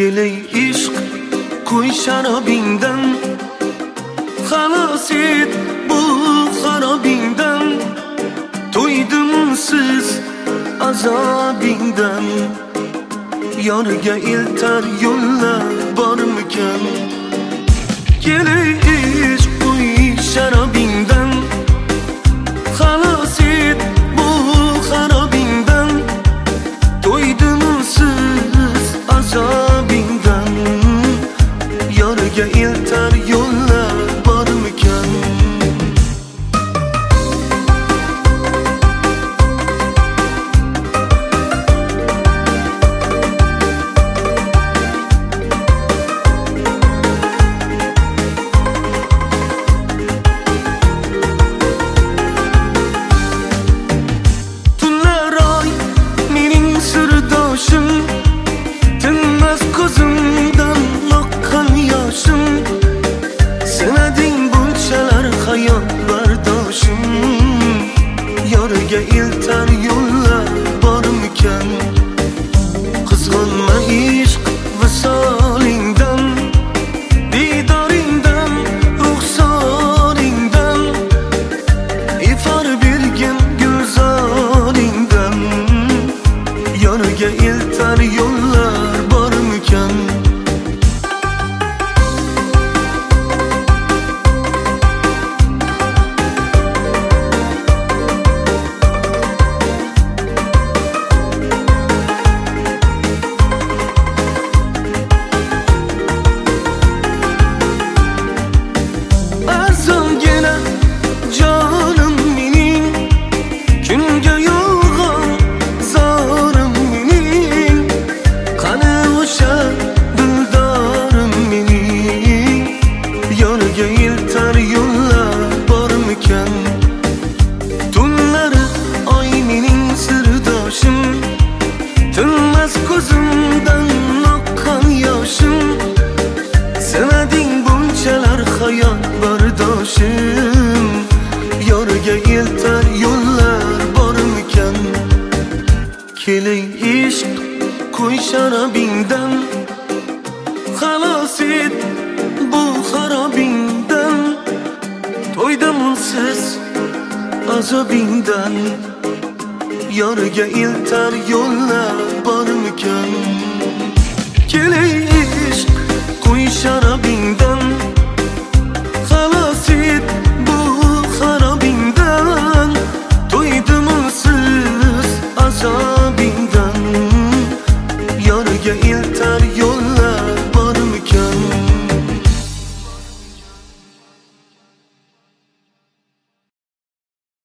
Keley ishq qo'y sharobingdan, xalos et bu xarobingdan. To'ydim siz azobingdan, yoniga eltar yo'llar bormikan? Keley ishq qo'y sharobingdan, xalos et bu xarobingdan. To'ydim siz azobingdan, yoniga eltar yo'llar bormikan? Tinmez ko'zimdan oqqan yoshim, sinading bunchalar hayot bardoshim. Yoniga eltar yo'llar bormikan? Qizg'onma ishq visolingdan, didoringdan, ruxsoringdan. Ifor bergin gulzoringdan, yoniga eltar yo'llar bormikan? Arzongina jonim mening, kunga yo'g'on zorim mening. Qani o'sha dildorim mening, yoniga eltar yo'llar bormikan? Tunlari oy mening sirdoshim, tinmas ko'zimdan oqqan yoshim. Sinading bunchalar hayot bardoshim, yoniga eltar yo'llar bormikan? Keley ishq qo'y sharobingdan, xalos et bu xarobingdan. To'ydim siz azobingdan, yoniga eltar yo'llar bormikan? Keley ishq qo'y sharobingdan, xalos et bu xarobingdan. To'ydim siz azobingdan, yoniga eltar